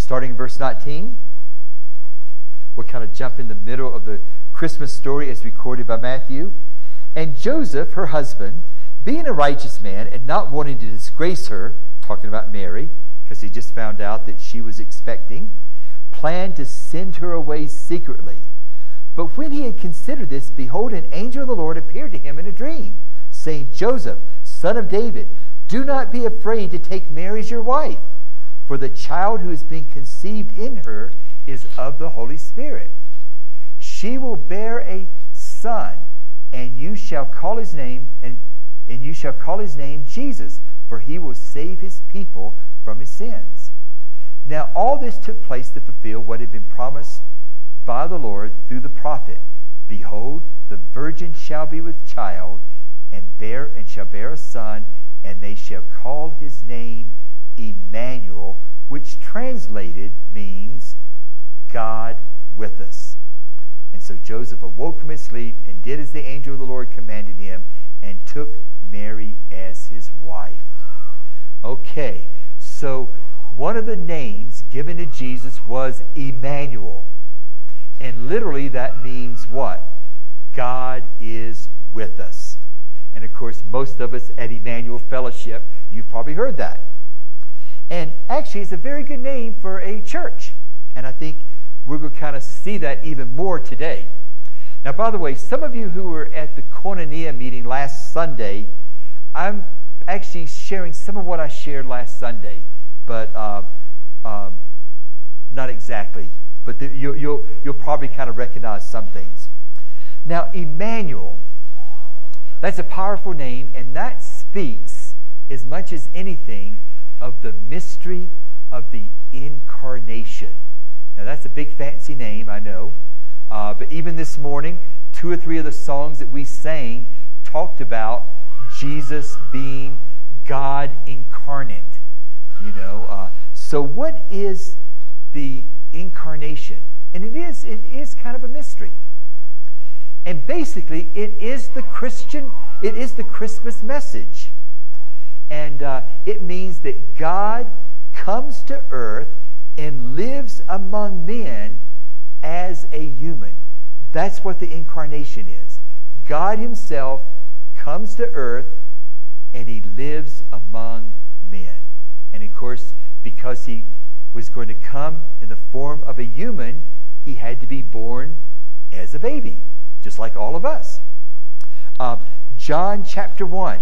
Starting in verse 19, we'll kind of jump in the middle of the Christmas story as recorded by Matthew. And Joseph, her husband, being a righteous man and not wanting to disgrace her, talking about Mary, because he just found out that she was expecting, planned to send her away secretly. But when he had considered this, behold, an angel of the Lord appeared to him in a dream, saying, Joseph, son of David, do not be afraid to take Mary as your wife, for the child who is being conceived in her is of the Holy Spirit. She will bear a son, and you shall call his name, and you shall call his name Jesus, for he will save his people from his sins. Now all this took place to fulfill what had been promised by the Lord through the prophet. Behold, the virgin shall be with child, and shall bear a son, and they shall call his name Emmanuel, which translated means God with us. And so Joseph awoke from his sleep and did as the angel of the Lord commanded him, and took Mary as his wife. Okay, so one of the names given to Jesus was Emmanuel. And literally that means what? God is with us. And of course, most of us at Emmanuel Fellowship, you've probably heard that. And actually, it's a very good name for a church. And I think we're going to kind of see that even more today. Now, by the way, some of you who were at the Koinonia meeting last Sunday, I'm actually sharing some of what I shared last Sunday, but not exactly. But you'll probably kind of recognize some things. Now, Emmanuel, that's a powerful name, and that speaks as much as anything of the mystery of the incarnation. Now, that's a big fancy name, I know. But even this morning, 2 or 3 of the songs that we sang talked about Jesus being God incarnate. So what is the incarnation? And it is kind of a mystery. And basically, it is the Christmas message. And it means that God comes to earth and lives among men as a human. That's what the incarnation is. God himself comes to earth and he lives among men. And of course, because he was going to come in the form of a human, he had to be born as a baby, just like all of us. John chapter 1,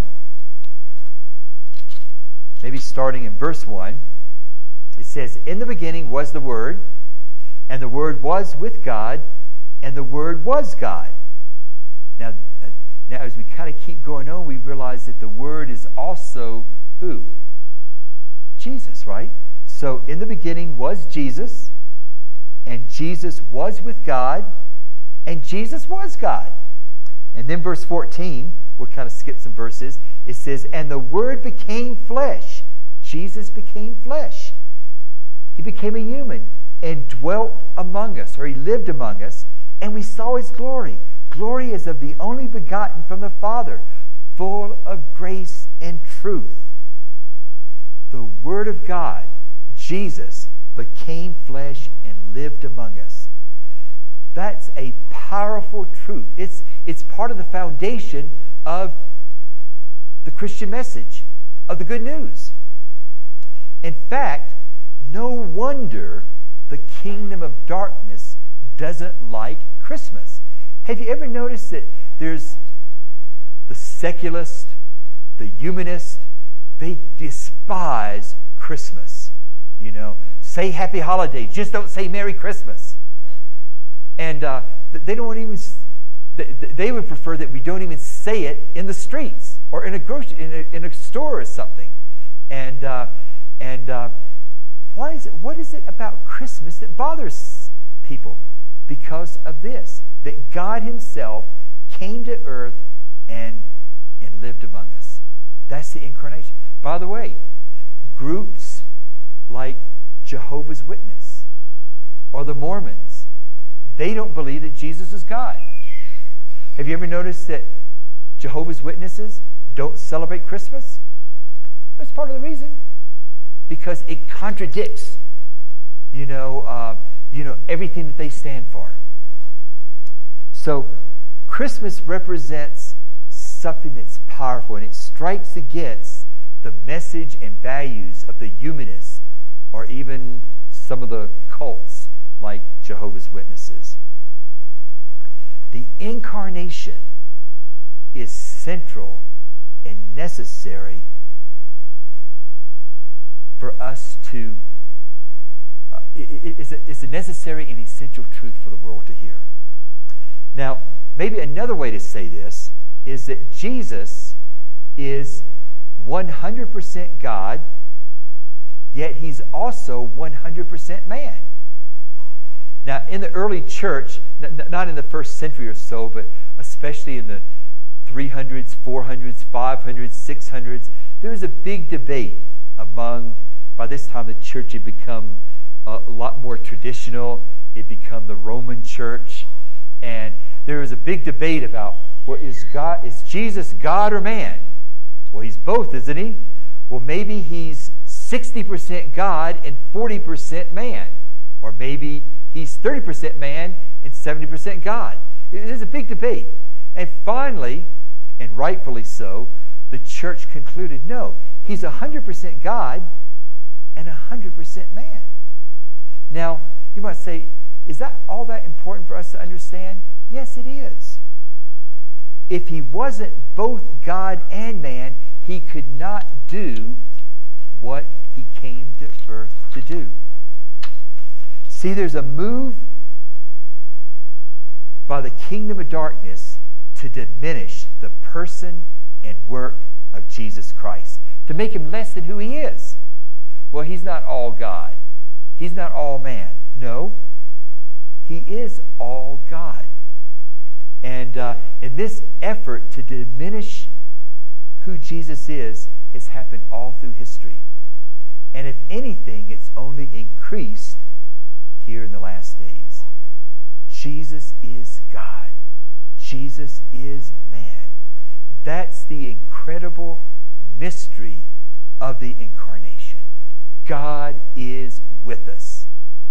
maybe starting in verse 1, it says, in the beginning was the Word, and the Word was with God, and the Word was God. Now as we kind of keep going on, we realize that the Word is also who? Jesus, right? So in the beginning was Jesus, and Jesus was with God, and Jesus was God. And then verse 14, we'll kind of skip some verses. It says, and the Word became flesh. Jesus became flesh. He became a human and dwelt among us, or he lived among us, and we saw his glory. Glory as of the only begotten from the Father, full of grace and truth. The Word of God, Jesus, became flesh and lived among us. That's a powerful truth. It's part of the foundation of the Christian message, of the good news. In fact, no wonder the kingdom of darkness doesn't like Christmas. Have you ever noticed that there's the secularist, the humanist, they despise Christmas. Say happy holidays, just don't say Merry Christmas. And they don't even, they would prefer that we don't even say it in the streets or in a store or something. And what is it about Christmas that bothers people? Because of this, that God himself came to earth and lived among us. That's the incarnation. By the way, groups like Jehovah's Witness or the Mormons, they don't believe that Jesus is God. Have you ever noticed that Jehovah's Witnesses don't celebrate Christmas? That's part of the reason. Because it contradicts everything that they stand for. So Christmas represents something that's powerful, and it strikes against the message and values of the humanists, or even some of the cults like Jehovah's Witnesses. The incarnation is central and necessary for us to, it's a necessary and essential truth for the world to hear. Now, maybe another way to say this is that Jesus is 100% God, yet he's also 100% man. Now, in the early church, not in the first century or so, but especially in the 300s, 400s, 500s, 600s, there was a big debate among, by this time the church had become a lot more traditional. It became the Roman church. And there was a big debate about, well, is Jesus God or man? Well, he's both, isn't he? Well, maybe he's 60% God and 40% man. Or maybe he's 30% man and 70% God. There's a big debate. And finally, and rightfully so, the church concluded, no, he's 100% God and 100% man. Now, you might say, is that all that important for us to understand? Yes, it is. If he wasn't both God and man, he could not do what he came to earth to do. See, there's a move by the kingdom of darkness to diminish the person and work of Jesus Christ, to make him less than who he is. Well, he's not all God. He's not all man. No, he is all God. And in this effort to diminish who Jesus is has happened all through history. And if anything, it's only increased here in the last days. Jesus is God. Jesus is man. That's the incredible mystery of the incarnation. God is with us.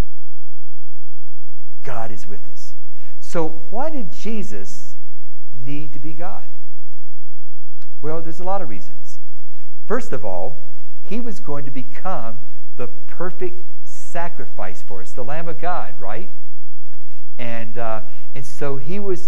God is with us. So why did Jesus need to be God? Well, there's a lot of reasons. First of all, he was going to become the perfect sacrifice for us, the Lamb of God, right? And so he was.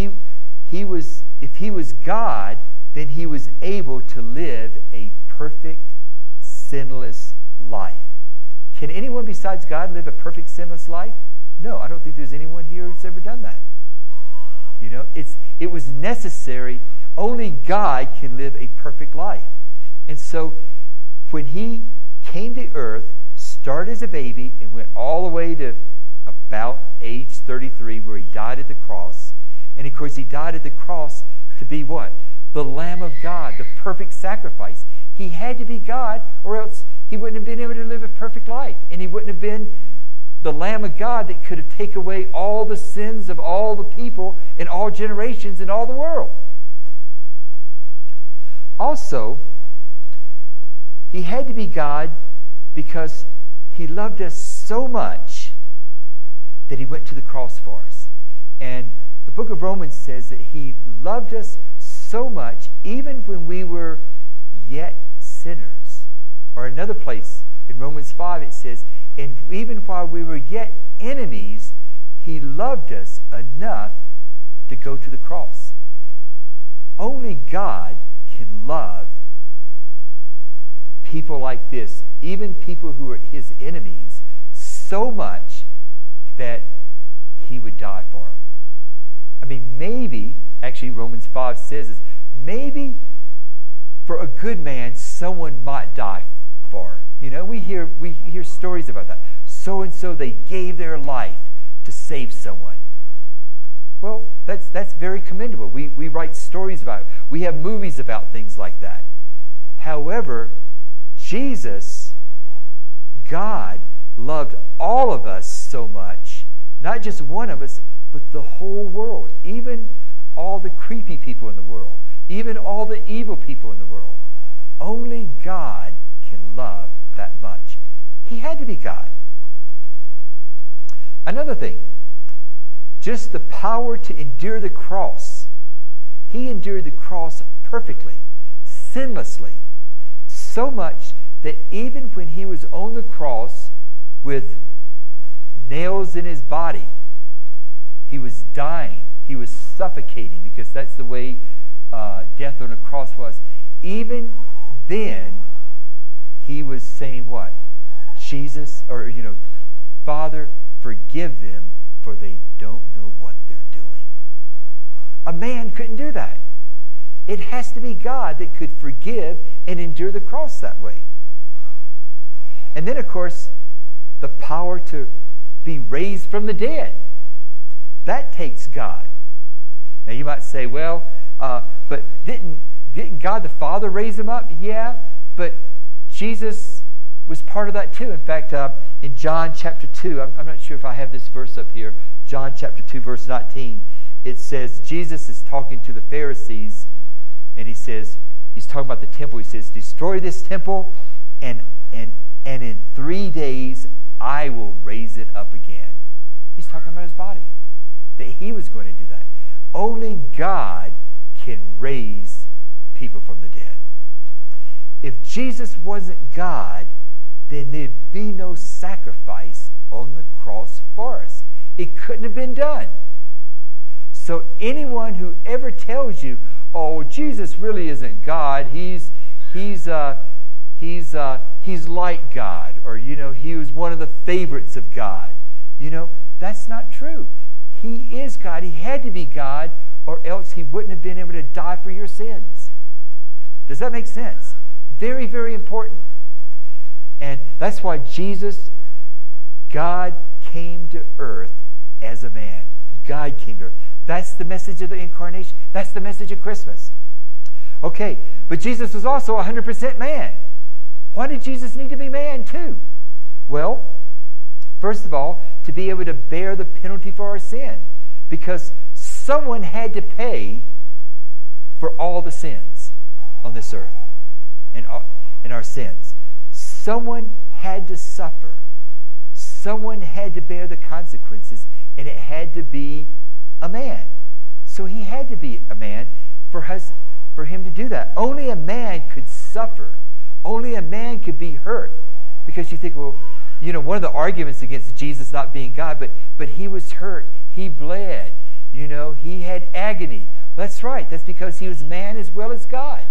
If he was God, then he was able to live a perfect, sinless life. Can anyone besides God live a perfect, sinless life? No, I don't think there's anyone here who's ever done that. It was necessary. Only God can live a perfect life. And so when he came to earth, started as a baby, and went all the way to about age 33, where he died at the cross. And of course, he died at the cross to be what? The Lamb of God, the perfect sacrifice. He had to be God, or else he wouldn't have been able to live a perfect life. And he wouldn't have been the Lamb of God that could have taken away all the sins of all the people in all generations in all the world. Also, he had to be God because he loved us so much that he went to the cross for us. And the book of Romans says that he loved us so much even when we were yet sinners. Or another place in Romans 5 it says, and even while we were yet enemies, he loved us enough to go to the cross. Only God can love people like this, even people who are his enemies, so much that he would die for them. I mean, maybe, actually Romans 5 says this, maybe for a good man, someone might die for. We hear stories about that. So-and-so, they gave their life to save someone. Well, that's very commendable. We write stories about it. We have movies about things like that. However, Jesus, God, loved all of us so much, not just one of us, but the whole world, even all the creepy people in the world, even all the evil people in the world. Only God can love that much. He had to be God. Another thing, just the power to endure the cross. He endured the cross perfectly, sinlessly, so much that even when he was on the cross with nails in his body, he was dying, he was suffocating, because that's the way death on a cross was. Even then, he was saying what? Jesus, or Father, forgive them, for they don't know what they're doing. A man couldn't do that. It has to be God that could forgive and endure the cross that way. And then, of course, the power to be raised from the dead. That takes God. Now you might say, well, but didn't God the Father raise him up? Yeah, but Jesus was part of that too. In fact, in John chapter 2, I'm not sure if I have this verse up here, John chapter 2, verse 19, it says, Jesus is talking to the Pharisees, and he says, he's talking about the temple. He says, destroy this temple, and in 3 days I will raise it up again. He's talking about his body, that he was going to do that. Only God can raise people from the dead. If Jesus wasn't God, then there'd be no sacrifice on the cross for us. It couldn't have been done. So anyone who ever tells you, oh, Jesus really isn't God, he's like God, or he was one of the favorites of God, that's not true. He is God. He had to be God, or else he wouldn't have been able to die for your sins. Does that make sense? Very, very important. And that's why Jesus, God, came to earth as a man. God came to earth. That's the message of the incarnation. That's the message of Christmas. Okay, but Jesus was also 100% man. Why did Jesus need to be man too? Well, first of all, to be able to bear the penalty for our sin, because someone had to pay for all the sins on this earth and our sins. Someone had to suffer. Someone had to bear the consequences, and it had to be a man. So he had to be a man for him to do that. Only a man could suffer. Only a man could be hurt. Because you think, well, one of the arguments against Jesus not being God, but he was hurt. He bled. He had agony. That's right. That's because he was man as well as God.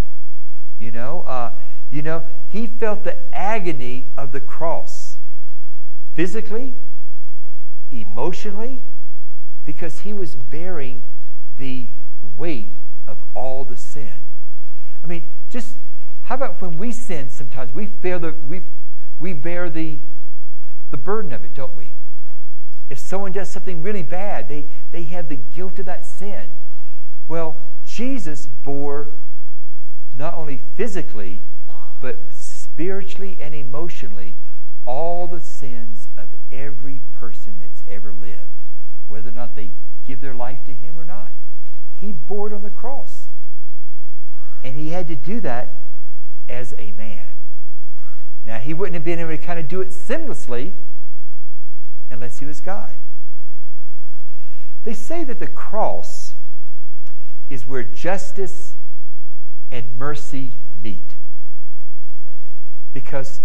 He felt the agony of the cross, physically, emotionally, because he was bearing the weight of all the sin. I mean, just how about when we sin? Sometimes we bear the burden of it, don't we? If someone does something really bad, they have the guilt of that sin. Well, Jesus bore not only physically, but spiritually and emotionally all the sins of every person that's ever lived, whether or not they give their life to him or not. He bore it on the cross. And he had to do that as a man. Now, he wouldn't have been able to kind of do it sinlessly unless he was God. They say that the cross is where justice and mercy meet. Because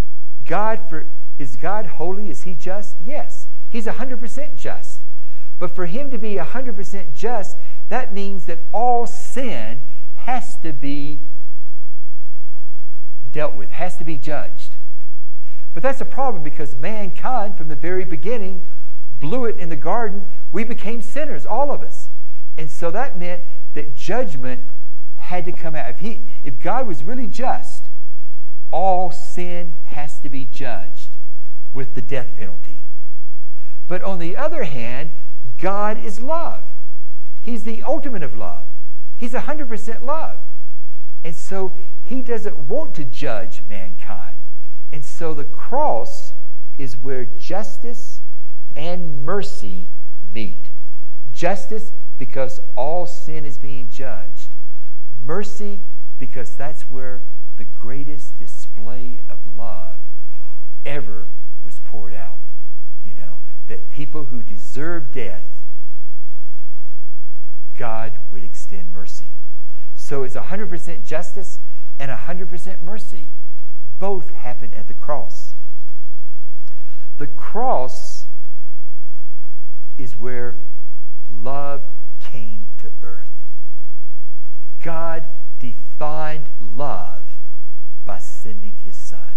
is God holy? Is he just? Yes. He's 100% just. But for him to be 100% just, that means that all sin has to be dealt with, has to be judged. But that's a problem, because mankind from the very beginning blew it in the garden. We became sinners, all of us. And so that meant that judgment had to come out. If God was really just, all sin has to be judged with the death penalty. But on the other hand, God is love. He's the ultimate of love. He's 100% love. And so he doesn't want to judge mankind. And so the cross is where justice and mercy meet. Justice, because all sin is being judged. Mercy, because that's where the greatest display of love ever was poured out. That people who deserve death, God would extend mercy. So it's 100% justice and 100% mercy. Both happen at the cross. The cross is where love came to earth. God defined love by sending his Son.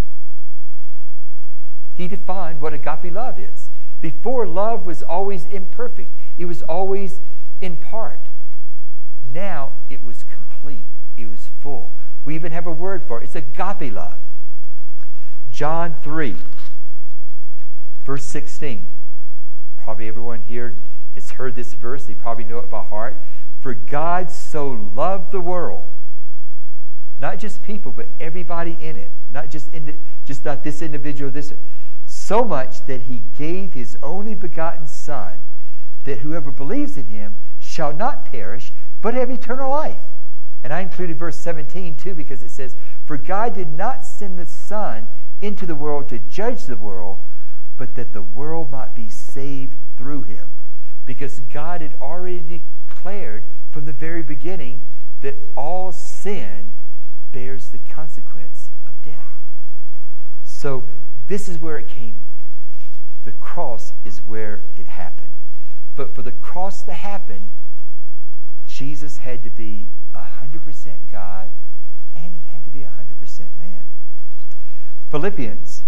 He defined what agape love is. Before, love was always imperfect. It was always in part. Now it was complete. It was full. We even have a word for it. It's agape love. John 3, verse 16. Probably everyone here has heard this verse. They probably know it by heart. For God so loved the world, not just people, but everybody in it, not just not this individual, this, so much that he gave his only begotten Son, that whoever believes in him shall not perish, but have eternal life. And I included verse 17 too, because it says, for God did not send the Son into the world to judge the world, but that the world might be saved through him. Because God had already declared from the very beginning that all sin bears the consequence of death. So this is where it came. The cross is where it happened. But for the cross to happen, Jesus had to be 100% God, and he had to be 100% man. Philippians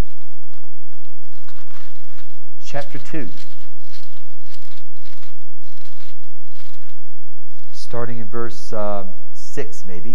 chapter 2, starting in verse 6 maybe,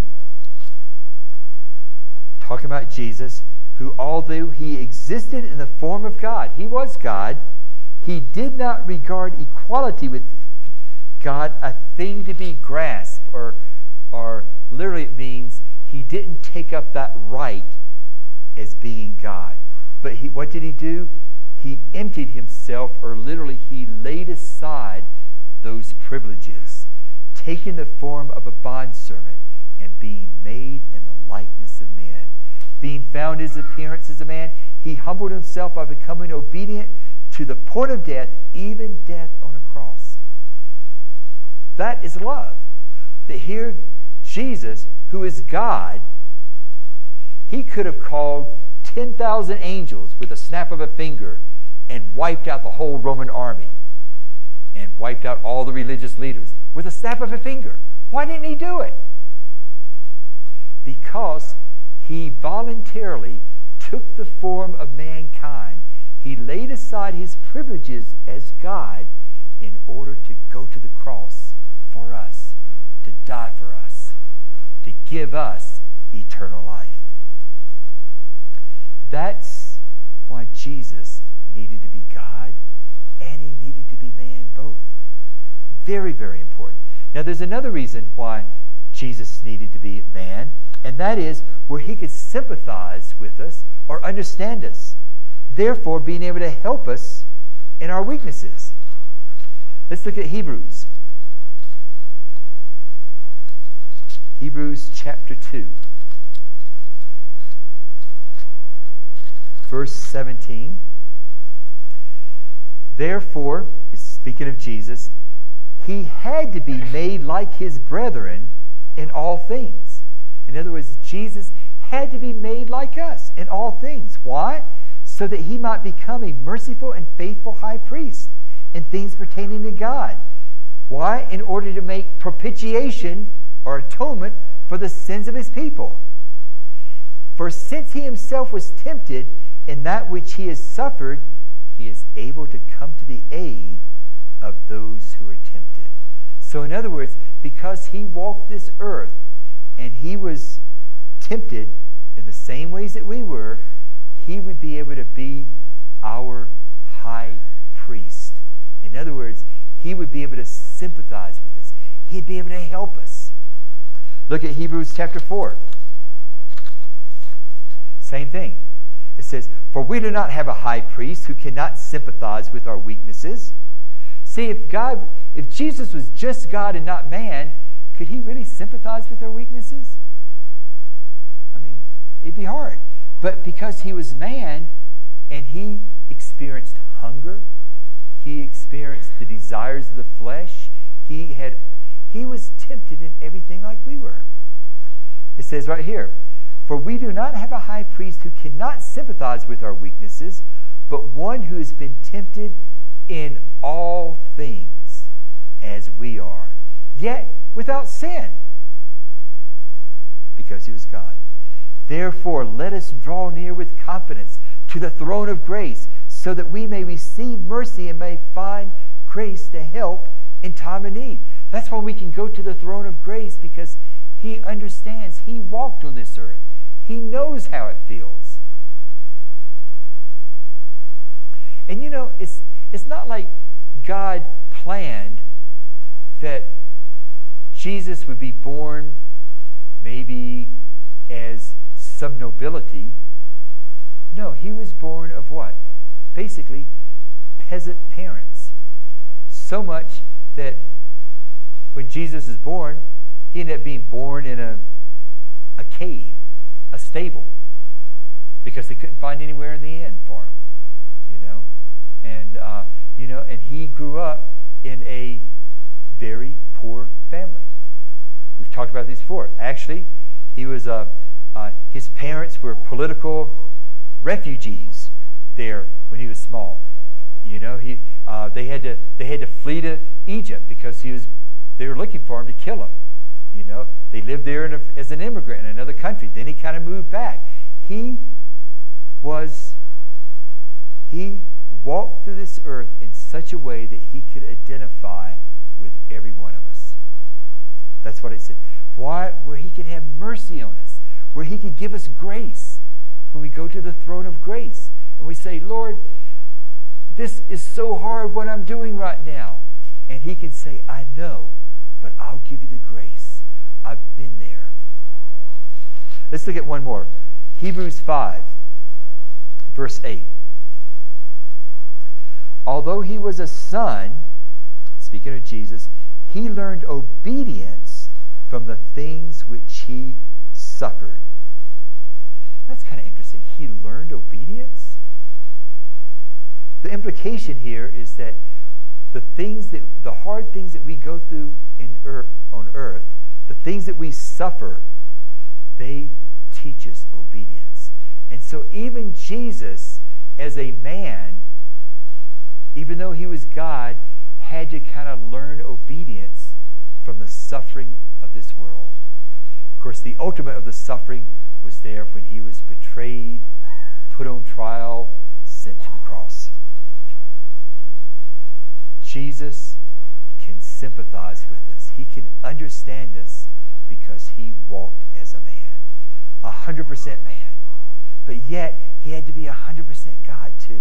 talking about Jesus, who although he existed in the form of God, he was God, he did not regard equality with God a thing to be grasped, or literally it means he didn't take up that right as being God. But what did he do? He emptied himself, or literally he laid aside those privileges, taking the form of a bondservant and being made in the likeness of men. Being found in his appearance as a man, he humbled himself by becoming obedient to the point of death, even death on a cross. That is love. That here, Jesus, who is God, he could have called 10,000 angels with a snap of a finger and wiped out the whole Roman army and wiped out all the religious leaders with a snap of a finger. Why didn't he do it? Because he voluntarily took the form of mankind. He laid aside his privileges as God in order to go to the cross for us, to die for us, to give us eternal life. That's why Jesus needed to be God and he needed to be man both. Very, very important. Now there's another reason why Jesus needed to be man, and that is where he could sympathize with us or understand us, therefore being able to help us in our weaknesses. Let's look at Hebrews. Hebrews chapter 2. Verse 17. Therefore, speaking of Jesus, he had to be made like his brethren in all things. In other words, Jesus had to be made like us in all things. Why? So that he might become a merciful and faithful high priest in things pertaining to God. Why? In order to make propitiation or atonement for the sins of his people. For since he himself was tempted in that which he has suffered, he is able to come to the aid of those who are tempted. So in other words, because he walked this earth and he was tempted in the same ways that we were, he would be able to be our high priest. In other words, he would be able to sympathize with us. He'd be able to help us. Look at Hebrews chapter 4. Same thing. It says, for we do not have a high priest who cannot sympathize with our weaknesses. See, if Jesus was just God and not man, could he really sympathize with our weaknesses? I mean, it'd be hard. But because he was man and he experienced hunger He experienced the desires of the flesh. He was tempted in everything like we were. It says right here, for we do not have a high priest who cannot sympathize with our weaknesses, but one who has been tempted in all things as we are, yet without sin, because he was God. Therefore, let us draw near with confidence to the throne of grace, so that we may receive mercy and may find grace to help in time of need. That's why we can go to the throne of grace, because he understands. He walked on this earth. He knows how it feels. And you know, it's not like God planned that Jesus would be born maybe as some nobility. No, he was born of what? Basically, peasant parents. So much that when Jesus is born, he ended up being born in a cave, a stable, because they couldn't find anywhere in the inn for him, and he grew up in a very poor family. We've talked about this before. Actually, he was his parents were political refugees there when he was small. They had to flee to Egypt because they were looking for him to kill him. They lived there as an immigrant in another country. Then he kind of moved back. He walked through this earth in such a way that he could identify with every one of us. That's what it said. Where he could have mercy on us, where he could give us grace when we go to the throne of grace and we say, Lord, this is so hard what I'm doing right now. And he can say, I know, but I'll give you the grace. I've been there. Let's look at one more. Hebrews 5, verse 8. Although he was a son, speaking of Jesus, he learned obedience from the things which he suffered. That's kind of interesting. He learned obedience. The implication here is that the hard things that we go through on earth, the things that we suffer, they teach us obedience. And so even Jesus, as a man, even though he was God, had to kind of learn obedience from the suffering of this world. Of course, the ultimate of the suffering was there when he was betrayed, put on trial, sent to the cross. Jesus can sympathize with us. He can understand us because he walked as a man, 100% man. But yet, he had to be 100% God too.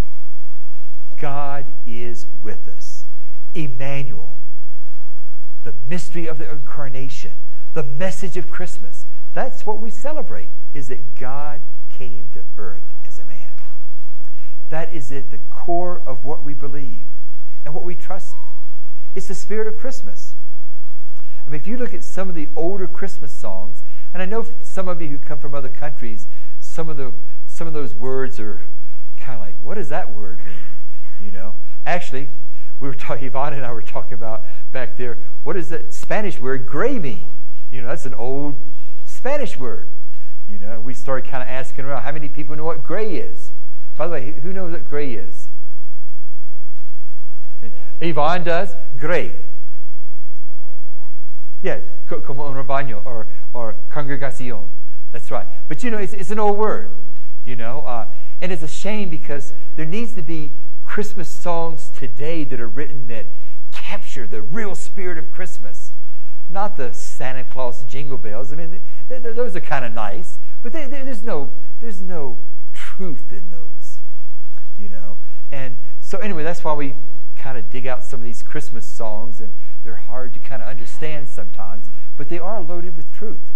God is with us. Emmanuel, the mystery of the incarnation, the message of Christmas. That's what we celebrate, is that God came to earth as a man. That is at the core of what we believe and what we trust. It's the spirit of Christmas. I mean, if you look at some of the older Christmas songs, and I know some of you who come from other countries, some of those words are kind of like, what does that word mean? Actually, Yvonne and I were talking about back there, what does that Spanish word gray mean? That's an old Spanish word. We started kind of asking around, how many people know what gray is? By the way, who knows what gray is? Yvonne does? Gray. Yeah, como un rebaño or congregación. That's right. But it's an old word, and it's a shame because there needs to be Christmas songs today that are written that capture the real spirit of Christmas. Not the Santa Claus jingle bells. I mean, those are kind of nice, but there's no truth in those, And so anyway, that's why we kind of dig out some of these Christmas songs, and they're hard to kind of understand sometimes, but they are loaded with truth.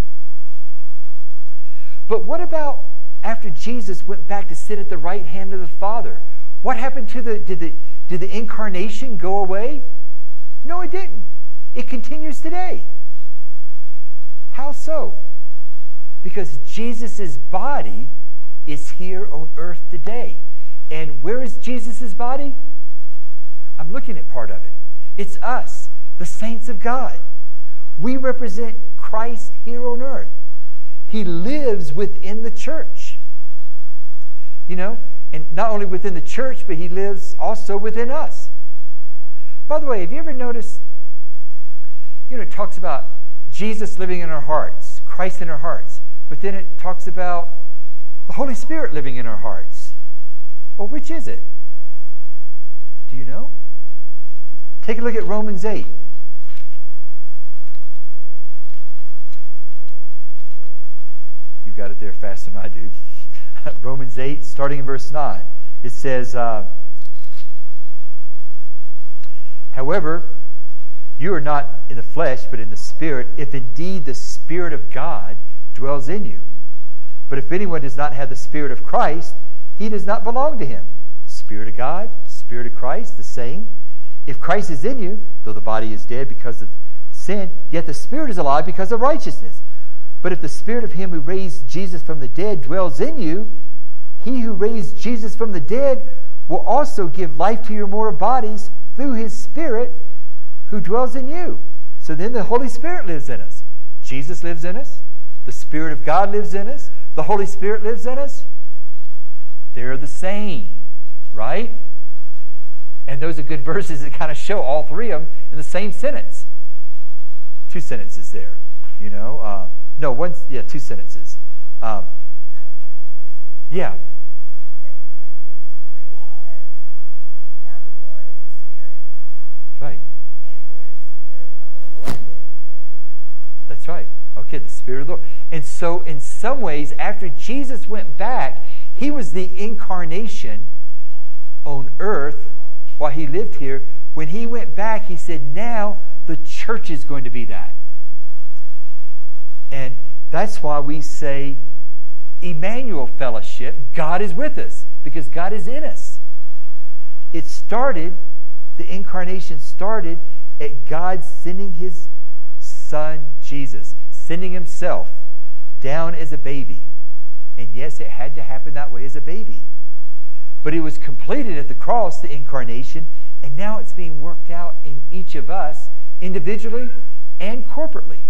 But what about after Jesus went back to sit at the right hand of the Father? What happened to did the incarnation go away? No, it didn't. It continues today. How so? Because Jesus' body is here on earth today. And where is Jesus' body? I'm looking at part of it. It's us, the saints of God. We represent Christ here on earth. He lives within the church. You know, and not only within the church, but he lives also within us. By the way, have you ever noticed, you know, it talks about Jesus living in our hearts, Christ in our hearts, but then it talks about the Holy Spirit living in our hearts. Well, which is it? Do you know? Take a look at Romans 8. You've got it there faster than I do. Romans 8, starting in verse 9. It says, however, you are not in the flesh, but in the Spirit, if indeed the Spirit of God dwells in you. But if anyone does not have the Spirit of Christ, he does not belong to him. Spirit of God, Spirit of Christ, the same. If Christ is in you, though the body is dead because of sin, yet the Spirit is alive because of righteousness. But if the Spirit of him who raised Jesus from the dead dwells in you, he who raised Jesus from the dead will also give life to your mortal bodies through his Spirit who dwells in you. So then the Holy Spirit lives in us. Jesus lives in us. The Spirit of God lives in us. The Holy Spirit lives in us. They're the same, right? And those are good verses that kind of show all three of them in the same sentence. Two sentences there, you know. No, two sentences. Yeah. Right. And where the Spirit of the Lord is, there That's right. Okay, the Spirit of the Lord. And so in some ways, after Jesus went back, he was the incarnation on earth while he lived here. When he went back, he said, now the church is going to be that. And that's why we say Emmanuel Fellowship, God is with us, because God is in us. It started, the incarnation started at God sending his Son, Jesus, sending himself down as a baby. And yes, it had to happen that way as a baby. But it was completed at the cross, the incarnation, and now it's being worked out in each of us, individually and corporately.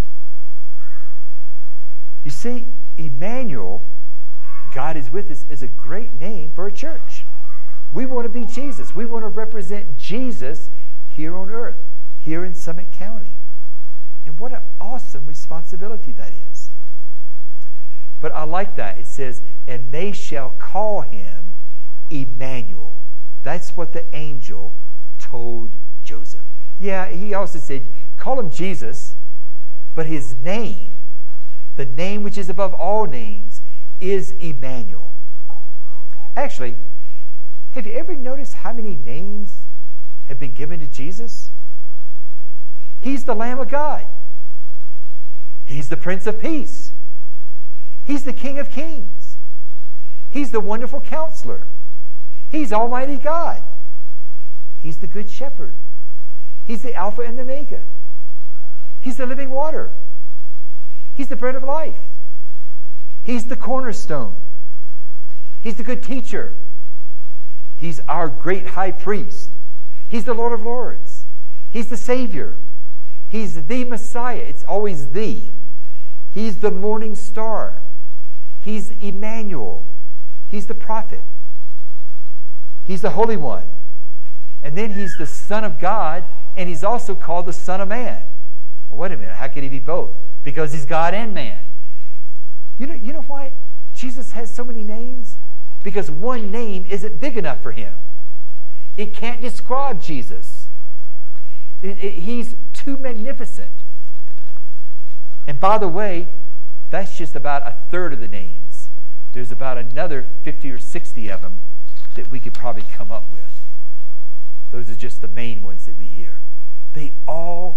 You see, Emmanuel, God is with us, is a great name for a church. We want to be Jesus. We want to represent Jesus here on earth, here in Summit County. And what an awesome responsibility that is. But I like that. It says, and they shall call him Emmanuel. That's what the angel told Joseph. Yeah, he also said, call him Jesus, but his name, the name which is above all names, is Emmanuel. Actually, have you ever noticed how many names have been given to Jesus? He's the Lamb of God. He's the Prince of Peace. He's the King of Kings. He's the Wonderful Counselor. He's Almighty God. He's the Good Shepherd. He's the Alpha and the Omega. He's the living water. He's the bread of life. He's the cornerstone. He's the good teacher. He's our great high priest. He's the Lord of Lords. He's the Savior. He's the Messiah. It's always the. He's the morning star. He's Emmanuel. He's the prophet. He's the Holy One. And then he's the Son of God, and he's also called the Son of Man. Well, wait a minute. How could he be both? Because he's God and man. You know why Jesus has so many names? Because one name isn't big enough for him. It can't describe Jesus. He's too magnificent. And by the way, that's just about a third of the names. There's about another 50 or 60 of them that we could probably come up with. Those are just the main ones that we hear. They all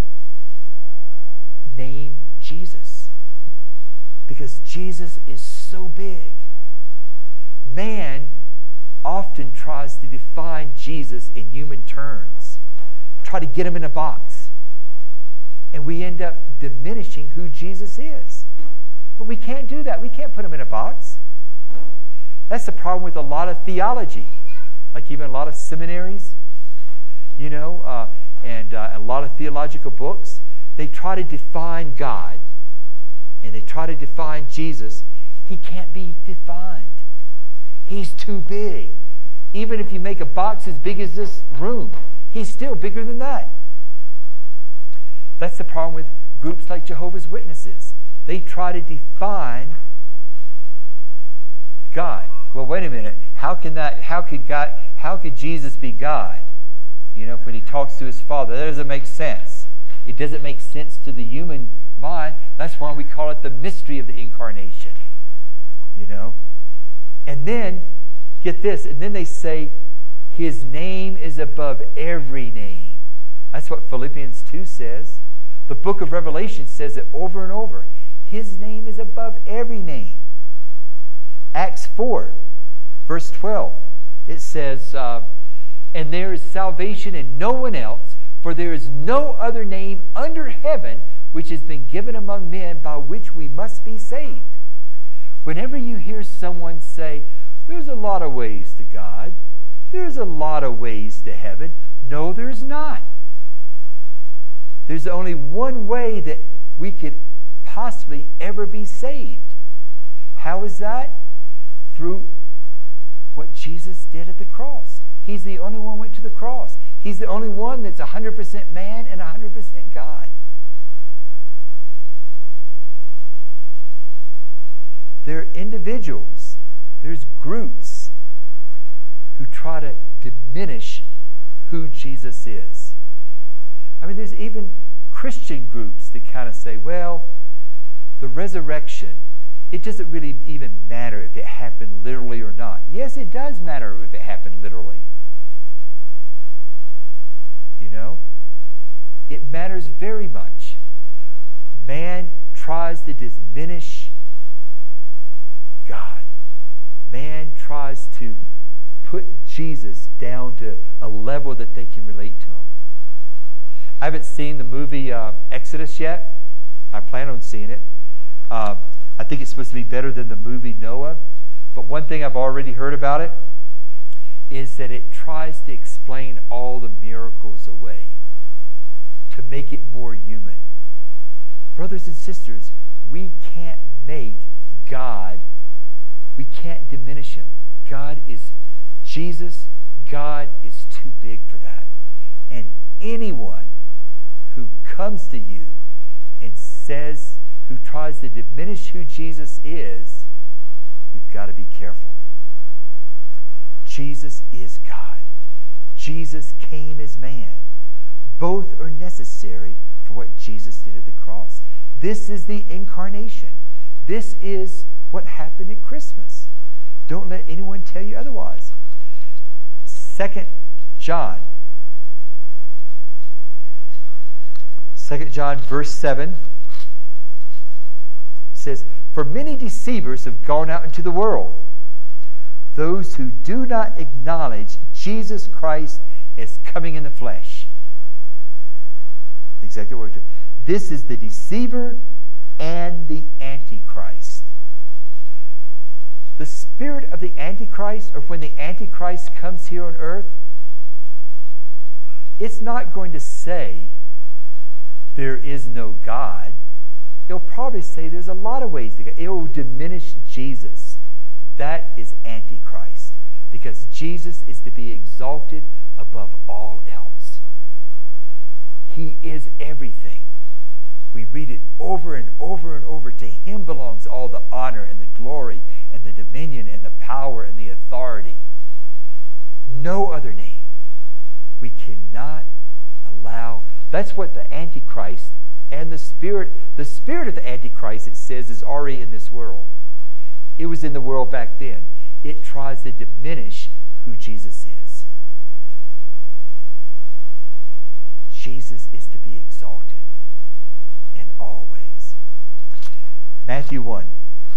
name Jesus, because Jesus is so big. Man often tries to define Jesus in human terms, try to get him in a box, and we end up diminishing who Jesus is. But we can't do that. We can't put him in a box. That's the problem with a lot of theology, like even a lot of seminaries. and a lot of theological books, they try to define God, and they try to define Jesus. He can't be defined. He's too big. Even if you make a box as big as this room, he's still bigger than that. That's the problem with groups like Jehovah's Witnesses. They try to define God. Well, wait a minute. How could Jesus be God? When he talks to his Father, that doesn't make sense. It doesn't make sense to the human mind. That's why we call it the mystery of the incarnation. And then, get this, and then they say, his name is above every name. That's what Philippians 2 says. The book of Revelation says it over and over. His name is above every name. Acts 4, verse 12, it says, and there is salvation in no one else, for there is no other name under heaven which has been given among men by which we must be saved. Whenever you hear someone say, there's a lot of ways to God, there's a lot of ways to heaven, no, there's not. There's only one way that we could possibly ever be saved. How is that? Through what Jesus did at the cross. He's the only one who went to the cross. He's the only one that's 100% man and 100% God. There are individuals, there's groups who try to diminish who Jesus is. I mean, there's even Christian groups that kind of say, well, the resurrection, it doesn't really even matter if it happened literally or not. Yes, it does matter if it happened literally. It matters very much. Man tries to diminish God. Man tries to put Jesus down to a level that they can relate to him. I haven't seen the movie Exodus yet. I plan on seeing it. I think it's supposed to be better than the movie Noah. But one thing I've already heard about it is that it tries to explain all the miracles away to make it more human. Brothers and sisters, we can't make God, we can't diminish him. God is Jesus. God is too big for that. And anyone who comes to you and says, who tries to diminish who Jesus is, we've got to be careful. Jesus is God. Jesus came as man. Both are necessary for what Jesus did at the cross. This is the incarnation. This is what happened at Christmas. Don't let anyone tell you otherwise. 2 John verse 7 says, for many deceivers have gone out into the world, those who do not acknowledge Jesus Christ as coming in the flesh. Exactly what we're doing. This is the deceiver and the Antichrist. The spirit of the Antichrist, or when the Antichrist comes here on earth, it's not going to say there is no God. It'll probably say there's a lot of ways to go. It will diminish Jesus. That is Antichrist, because Jesus is to be exalted above all else. He is everything. We read it over and over and over. To him belongs all the honor and the glory and the dominion and the power and the authority. No other name. We cannot allow. That's what the Antichrist and the spirit of the Antichrist, it says, is already in this world. It was in the world back then. It tries to diminish who Jesus is. Jesus is to be exalted in all ways. Matthew 1.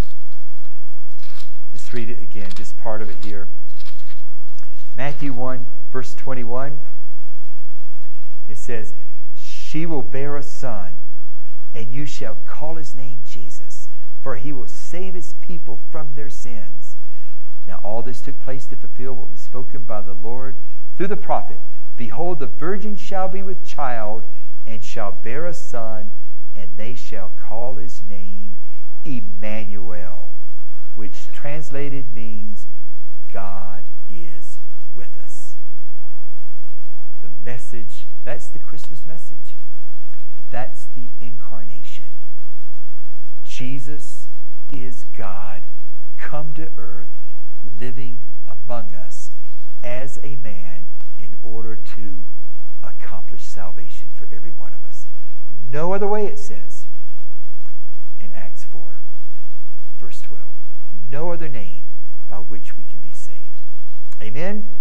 Let's read it again, just part of it here. Matthew 1, verse 21. It says, she will bear a son, and you shall call his name Jesus, for he will save his people from their sins. Now all this took place to fulfill what was spoken by the Lord through the prophet. Behold, the virgin shall be with child, and shall bear a son, and they shall call his name Emmanuel, which translated means God is with us. The message, that's the Christmas message. That's the incarnation. Jesus is God, come to earth, living among us as a man in order to accomplish salvation for every one of us. No other way, it says in Acts 4, verse 12. No other name by which we can be saved. Amen?